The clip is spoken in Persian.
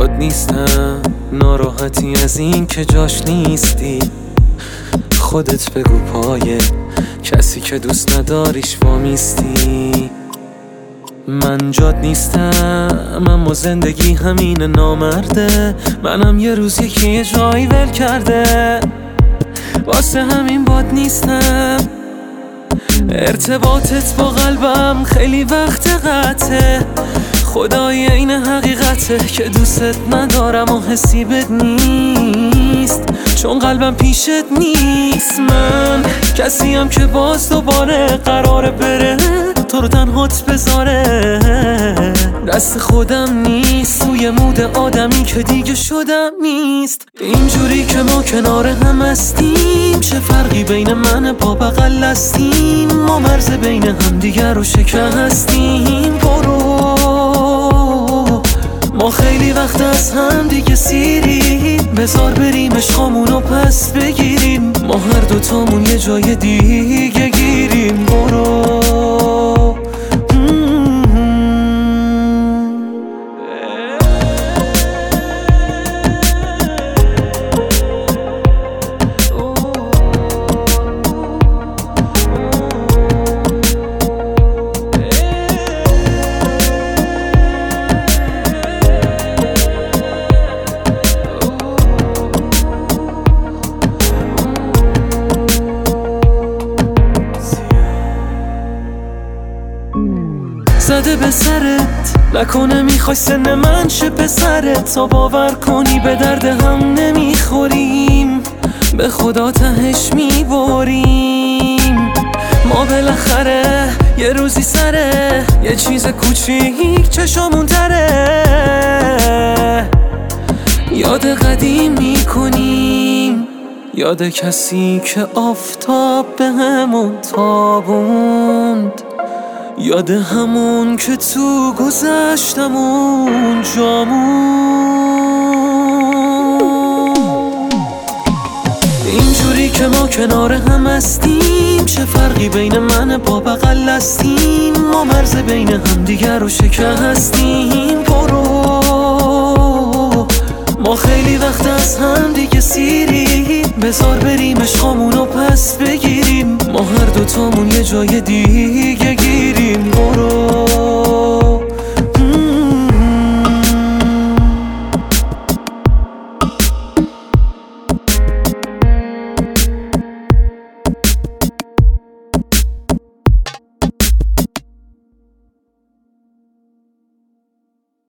باد نیستم، ناراحتی از این که جاش نیستی. خودت بگو پای کسی که دوست نداریش وامیستی. من جاد نیستم اما زندگی همین نامرده. منم یه روز یکی جایی ول کرده، واسه همین باد نیستم. ارتباطت با قلبم خیلی وقت قطعه، خدای این حقیقته که دوست ندارم و حسی بد نیست، چون قلبم پیشت نیست. من کسیم که باز دوباره قراره بره تو رو تنهات بذاره. دست خودم نیست، توی مود آدمی که دیگه شدم نیست. اینجوری که ما کنار هم هستیم، چه فرقی بین من با بغل هستیم؟ ما مرز بین هم دیگر رو شکستیم. برو، ما خیلی وقت از هم دیگه سیریم، بذار بریم عشقامونو پس بگیریم. ما هر دوتامون یه جای دیگه گیریم. برو زده به سرت، نکنه میخوای سن من شه پسرت. تا باور کنی به درد هم نمیخوریم، به خدا تهش میبریم. ما بالاخره یه روزی سره یه چیز کوچیک چشامون تره، یاد قدیم میکنیم، یاد کسی که آفتاب به همون تابوند، یاد همون که تو گذشتمون جامون. اینجوری که ما کنار هم هستیم، چه فرقی بین من با بغل هستیم؟ ما مرز بین هم دیگر رو شکستیم. برو، ما خیلی وقت از هم دیگه سیریم، بذار بریم عشقامونو پس بگیریم. ما هر دوتامون یه جای دیگه